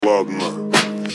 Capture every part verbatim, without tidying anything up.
Ладно.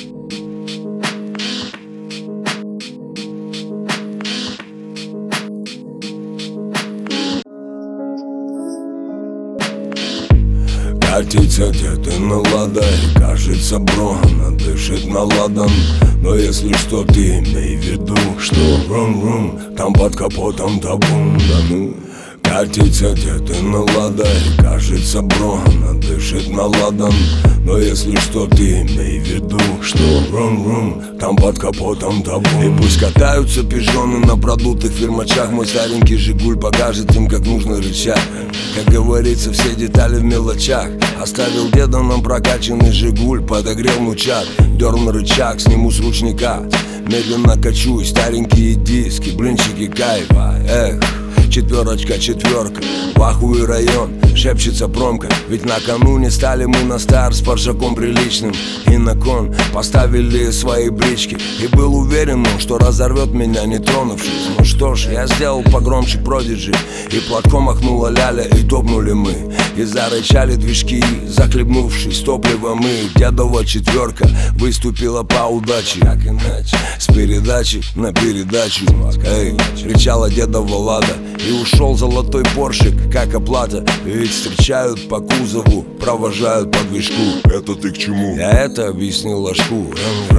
Катится где-то на ладой, кажется, бро, она дышит на ладан. Но если что, ты имей в виду, что рум-рум, там под капотом табун, да ну. Катится где-то на ладой, кажется, бро, она дышит на ладан. Но если что, ты имей в виду, что рум-рум, там под капотом табун. И пусть катаются пижоны на продутых фирмачах, мой старенький Жигуль покажет им, как нужно рычать. Как говорится, все детали в мелочах. Оставил деда нам прокачанный Жигуль, подогрел мучат, дерн рычаг, сниму с ручника. Медленно качусь, старенькие диски, блинчики кайфа, эх. Четверочка, четверка, вахуй район, шепчется промка. Ведь накануне стали мы на старт с паршаком приличным. И на кон поставили свои брички. И был уверен, ну, что разорвет меня, не тронувшись. Ну что ж, я сделал погромче продиджи. И платком махнула ляля, и топнули мы. И зарычали движки, захлебнувшись топливом. И дедова четверка выступила по удаче. Как иначе? С передачи на передачу. Эй, кричала дедова лада. И ушел золотой поршик, как оплата. Ведь встречают по кузову, провожают по движку. Это ты к чему? Я это объяснил ложку.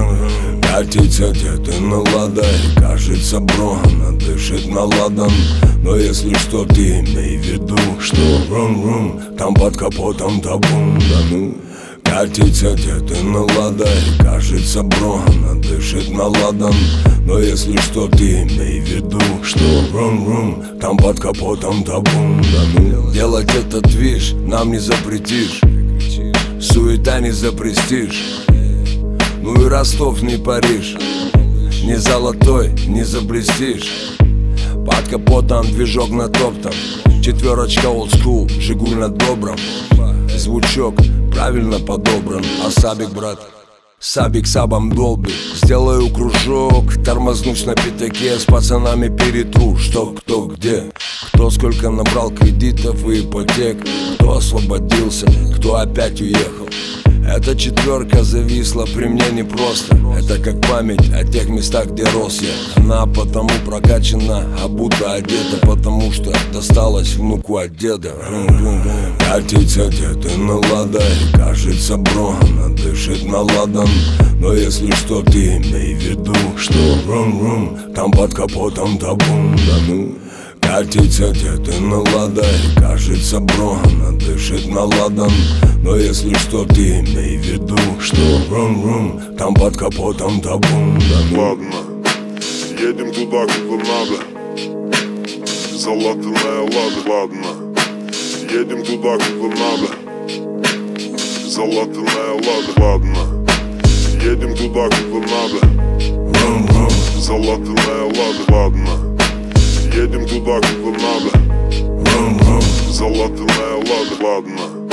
Катится где-то на ладой, кажется, бро, она дышит на ладан. Но если что, ты имей в виду, что рум-рум, там под капотом табун, да ну. Катится где-то на ладой, кажется, бро, она дышит на ладан. Но если что, ты имей в виду, что рум-рум, там под капотом табун, да ну. Делать этот движ нам не запретишь, суета не за престиж. Ну и Ростов не Париж, не золотой, не заблестишь. Под капотом движок на топтом, четверочка олдскул, Жигуль на добром. Звучок правильно подобран, а Сабик, брат, Сабик сабом долбит. Сделаю кружок, тормознусь на пятаке, с пацанами перетру, что кто где. Кто сколько набрал кредитов и ипотек, кто освободился, кто опять уехал. Эта четверка зависла при мне непросто. Это как память о тех местах, где рос я. Она потому прокачана, обута, одета, потому что досталась внуку от деда. Катится где-то на ладой, кажется, бро, она дышит на ладан. Но если что, ты имей в виду, что рум-рум, там под капотом табун, да ну. Катится где-то на ладой, кажется, бро, она дышит на ладан. Но если что, ты имей в виду, что рум-рум, там под капотом табун, да ну. Ладно, едем туда, куда надо. Залатанная лада. Ладно, едем туда, куда надо. Залатанная лада. Ладно, едем туда, куда надо. Рум-рум. Залатанная лада. Ладно, едем туда, куда надо. Рум-рум. Залатанная лада. Ладно.